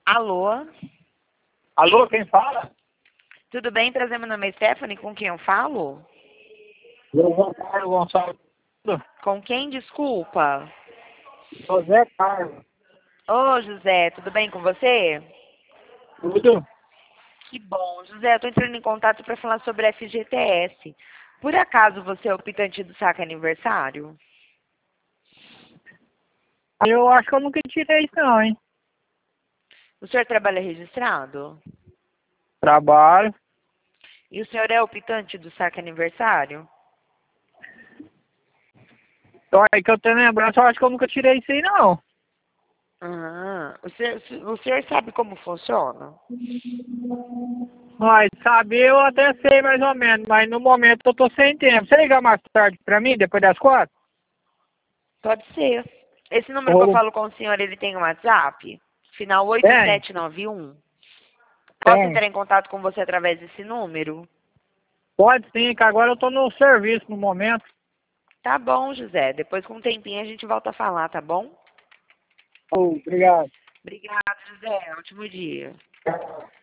Alô? Alô, quem fala? Tudo bem? Prazer, meu nome é Stephanie. Com quem eu falo? José Carlos Gonçalves. Com quem? Desculpa. José Carlos. Ô, José, tudo bem com você? Tudo? Que bom. José, eu tô entrando em contato para falar sobre FGTS. Por acaso você é o optante do saque aniversário? Eu acho que eu nunca tirei isso não, hein? O senhor trabalha registrado? Trabalho. E o senhor é optante do saque aniversário? Então aí que eu tenho lembrança, eu acho que eu nunca tirei isso aí não. Ah, o senhor sabe como funciona? Mas saber eu até sei mais ou menos, mas no momento eu tô sem tempo. Você ligar mais tarde pra mim, depois das 4? Pode ser. Esse número que eu Ou falo com o senhor, ele tem um WhatsApp? Final tem? 8791. Posso Tem. entrar em contato com você através desse número? Pode sim, que agora eu tô no serviço no momento. Tá bom, José. Depois, com um tempinho, a gente volta a falar, tá bom? Obrigado. Obrigada, José. Ótimo dia.